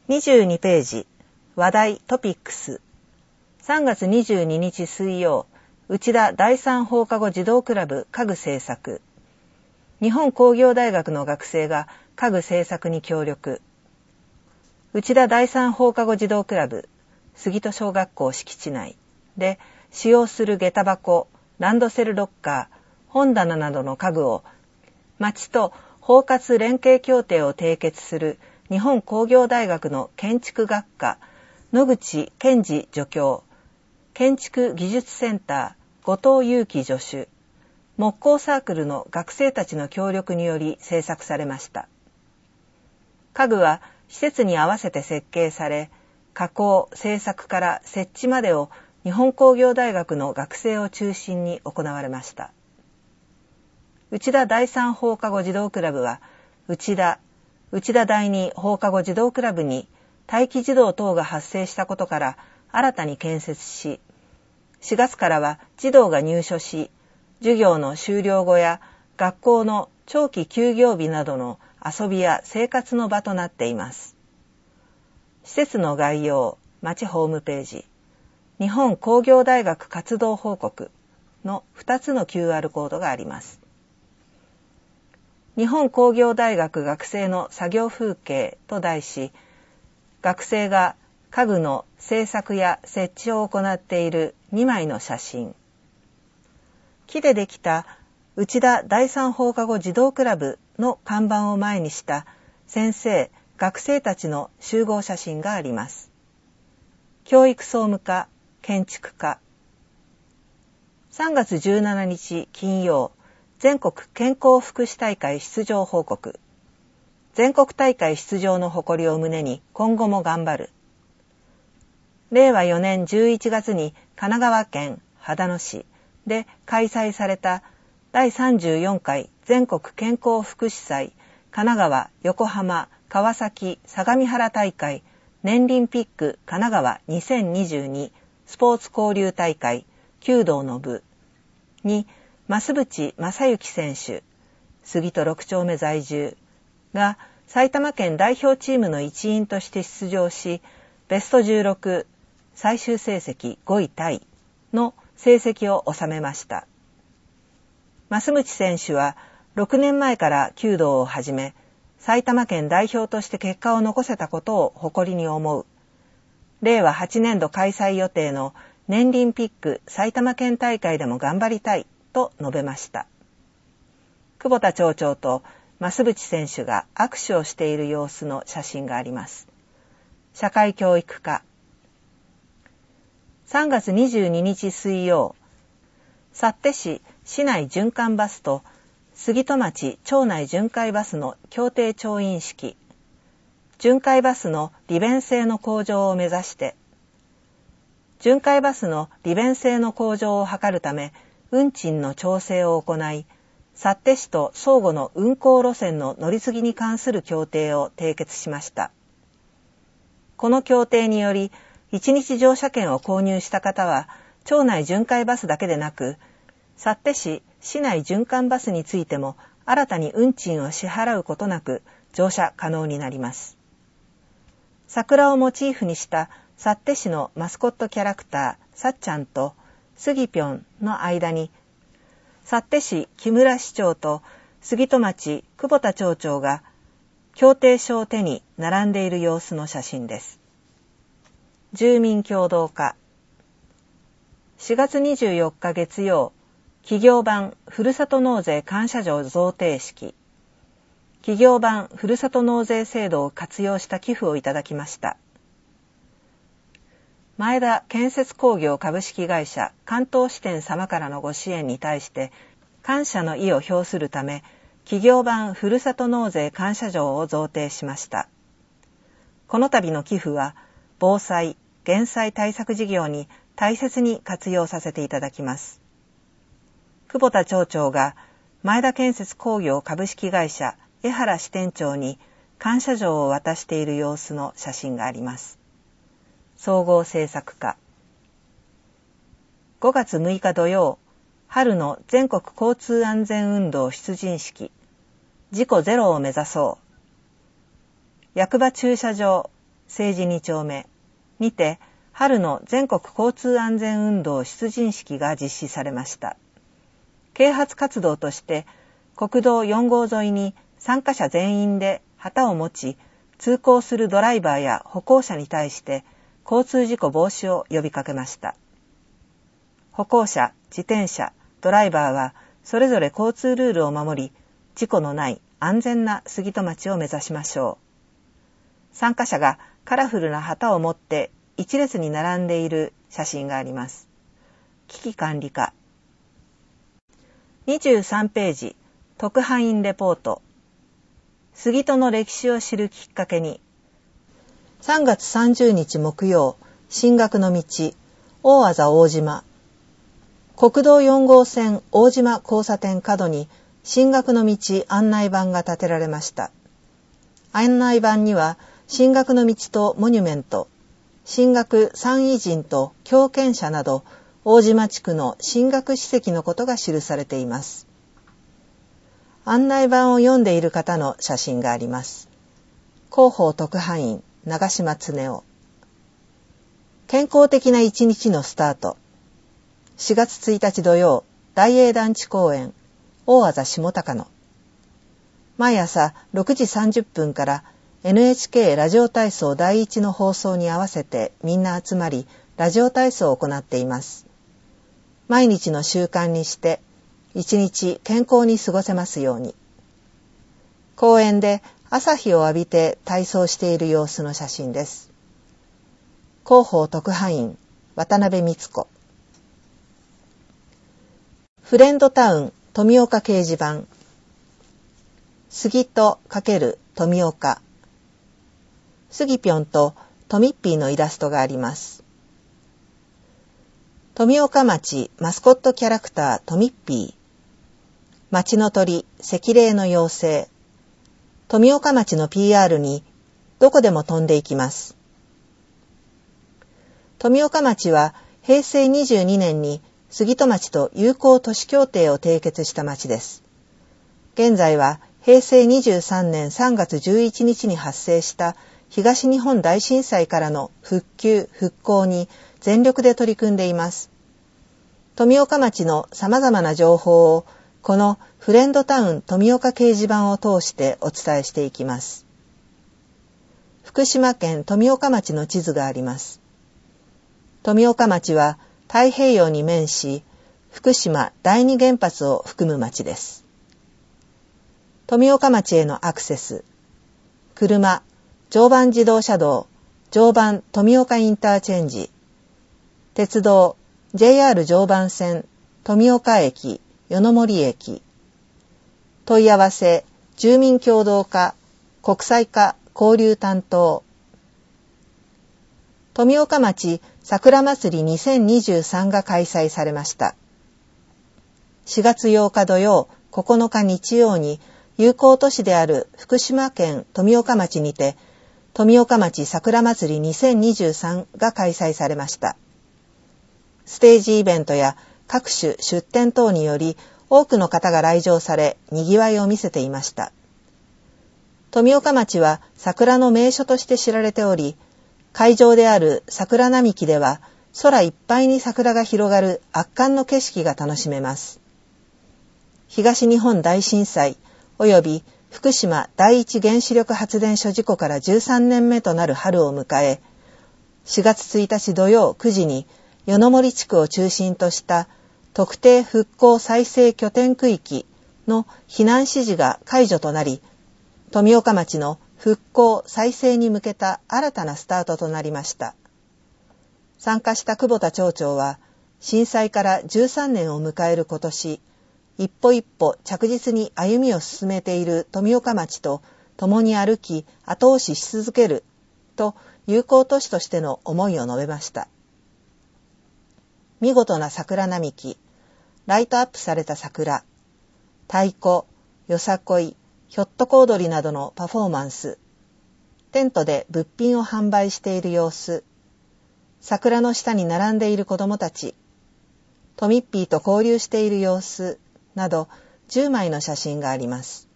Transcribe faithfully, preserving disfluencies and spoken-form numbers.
にじゅうにページ、話題トピックス。さんがつにじゅうににち水曜、内田第三放課後児童クラブ家具製作。日本工業大学の学生が家具製作に協力。内田第三放課後児童クラブ、杉戸小学校敷地内で使用する下駄箱、ランドセルロッカー、本棚などの家具を町と包括連携協定を締結する日本工業大学の建築学科野口健二助教、建築技術センター後藤祐樹助手、木工サークルの学生たちの協力により制作されました。家具は施設に合わせて設計され、加工・製作から設置までを日本工業大学の学生を中心に行われました。内田第三放課後児童クラブは、内田、内田第二放課後児童クラブに待機児童等が発生したことから新たに建設し、しがつからは児童が入所し、授業の終了後や学校の長期休業日などの遊びや生活の場となっています。施設の概要、町ホームページ、日本工業大学活動報告のふたつの キューアール コードがあります。日本工業大学学生の作業風景と題し、学生が家具の製作や設置を行っているにまいの写真。木でできた内田第三放課後児童クラブの看板を前にした先生、学生たちの集合写真があります。教育総務課、建築課。さんがつじゅうしちにち金曜、全国健康福祉大会出場報告。全国大会出場の誇りを胸に今後も頑張る。れいわよねんじゅういちがつに神奈川県秦野市で開催されただいさんじゅうよんかい全国健康福祉祭神奈川、横浜、川崎、相模原大会年輪ピック神奈川にせんにじゅうにスポーツ交流大会弓道の部に増渕正幸選手、杉戸ろく丁目在住が埼玉県代表チームの一員として出場し、ベストじゅうろく、最終成績ごいタイの成績を収めました。増渕選手はろくねんまえから弓道を始め、埼玉県代表として結果を残せたことを誇りに思う。れいわはちねんど開催予定の年輪ピック埼玉県大会でも頑張りたいと述べました。久保田町長と増渕選手が握手をしている様子の写真があります。社会教育課。さんがつにじゅうににち水曜、幸手市市内循環バスと杉戸町町内巡回バスの協定調印式。巡回バスの利便性の向上を目指して、巡回バスの利便性の向上を図るため、運賃の調整を行い、幸手市と相互の運行路線の乗り継ぎに関する協定を締結しました。この協定により、いちにち乗車券を購入した方は、町内巡回バスだけでなく、幸手市市内循環バスについても新たに運賃を支払うことなく乗車可能になります。桜をモチーフにした幸手市のマスコットキャラクター、さっちゃんとスギピョンの間に、幸手市木村市長と杉戸町久保田町長が協定書を手に並んでいる様子の写真です。住民協働課。しがつにじゅうよっか月曜、企業版ふるさと納税感謝状贈呈式。企業版ふるさと納税制度を活用した寄付をいただきました。前田建設工業株式会社関東支店様からのご支援に対して感謝の意を表するため、企業版ふるさと納税感謝状を贈呈しました。この度の寄付は、防災・減災対策事業に大切に活用させていただきます。久保田町長が前田建設工業株式会社江原支店長に感謝状を渡している様子の写真があります。総合政策課。ごがつむいか土曜、春の全国交通安全運動出陣式。事故ゼロを目指そう。役場駐車場、 政治に丁目にて春の全国交通安全運動出陣式が実施されました。啓発活動として国道よん号沿いに参加者全員で旗を持ち、通行するドライバーや歩行者に対して交通事故防止を呼びかけました。歩行者、自転車、ドライバーはそれぞれ交通ルールを守り、事故のない安全な杉戸町を目指しましょう。参加者がカラフルな旗を持って一列に並んでいる写真があります。危機管理課。にじゅうさんページ、特派員レポート。杉戸の歴史を知るきっかけに。さんがつさんじゅうにち木曜、進学の道、大字大島。国道よん号線大島交差点角に進学の道案内板が建てられました。案内板には進学の道とモニュメント、進学三偉人と教賢者など大島地区の進学史跡のことが記されています。案内板を読んでいる方の写真があります。広報特派員長島恒夫。健康的な一日のスタート。しがつついたち土曜、大英団地公園大字下高野。毎朝ろくじさんじゅっぷんから エヌエイチケー ラジオ体操第一の放送に合わせてみんな集まりラジオ体操を行っています。毎日の習慣にして一日健康に過ごせますように。公園で朝日を浴びて体操している様子の写真です。広報特派員渡辺光子。フレンドタウン富岡掲示板。杉と×富岡。スギピョンとトミッピーのイラストがあります。富岡町マスコットキャラクタートミッピー。町の鳥赤霊の妖精。富岡町の ピーアール にどこでも飛んでいきます。富岡町はへいせいにじゅうにねんに杉戸町と友好都市協定を締結した町です。現在はへいせいにじゅうさんねんさんがつじゅういちにちに発生した東日本大震災からの復旧・復興に全力で取り組んでいます。富岡町の様々な情報をこのフレンドタウン富岡掲示板を通してお伝えしていきます。福島県富岡町の地図があります。富岡町は太平洋に面し、福島第二原発を含む町です。富岡町へのアクセス。車、常磐自動車道、常磐富岡インターチェンジ。鉄道、ジェイアール 常磐線、富岡駅、与野森駅。問い合わせ、住民協同課、国際課交流担当。富岡町桜まつりにせんにじゅうさんが開催されました。しがつようか土曜、ここのか日曜に友好都市である福島県富岡町にて富岡町桜まつりにせんにじゅうさんが開催されました。ステージイベントや各種出店等により多くの方が来場され、賑わいを見せていました。富岡町は桜の名所として知られており、会場である桜並木では空いっぱいに桜が広がる圧巻の景色が楽しめます。東日本大震災及び福島第一原子力発電所事故からじゅうさんねんめとなる春を迎え、しがつついたち土曜くじに与野森地区を中心とした特定復興再生拠点区域の避難指示が解除となり、富岡町の復興再生に向けた新たなスタートとなりました。参加した久保田町長は、震災からじゅうさんねんを迎える今年、一歩一歩着実に歩みを進めている富岡町と共に歩き後押しし続けると友好都市としての思いを述べました。見事な桜並木、ライトアップされた桜、太鼓、よさこい、ひょっとこ踊りなどのパフォーマンス、テントで物品を販売している様子、桜の下に並んでいる子どもたち、トミッピーと交流している様子などじゅうまいの写真があります。